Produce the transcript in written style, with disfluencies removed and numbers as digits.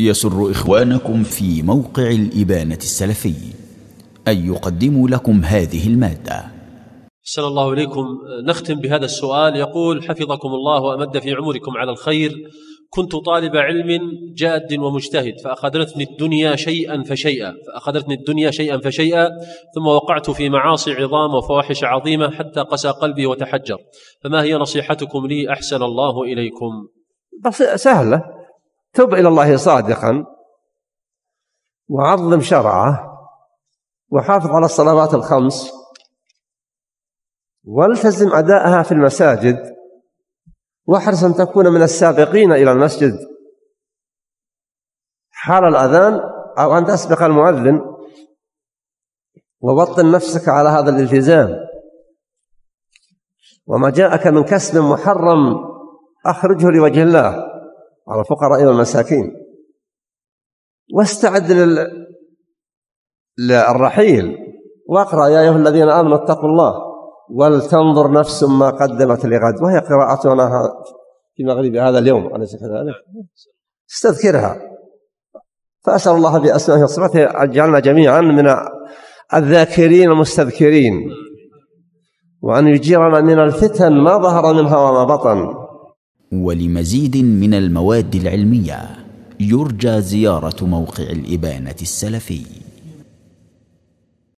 يسر إخوانكم في موقع الإبانة السلفي أن يقدموا لكم هذه المادة. أحسن الله إليكم. نختم بهذا السؤال. يقول: حفظكم الله وأمد في عمركم على الخير. كنت طالب علم جاد ومجتهد فأخذتني الدنيا شيئا فشيئا ثم وقعت في معاصي عظام وفواحش عظيمة حتى قسى قلبي وتحجر، فما هي نصيحتكم لي أحسن الله إليكم؟ سهلة، تب إلى الله صادقا وعظم شرعه وحافظ على الصلوات الخمس والتزم أداءها في المساجد، واحرص أن تكون من السابقين إلى المسجد حال الأذان أو أن تسبق المؤذن، ووطن نفسك على هذا الالتزام. وما جاءك من كسب محرم أخرجه لوجه الله على الفقراء والمساكين، واستعد للرحيل، واقرأ يا أيها الذين آمنوا اتقوا الله ولتنظر نفس ما قدمت لغد، وهي قراءتنا في مغرب هذا اليوم، أليس كذلك؟ استذكرها. فأسأل الله بأسمائه وصفاته أن يجعلنا جميعا من الذاكرين المستذكرين، وأن يجيرنا من الفتن ما ظهر منها وما بطن. ولمزيد من المواد العلمية يرجى زيارة موقع الإبانة السلفي.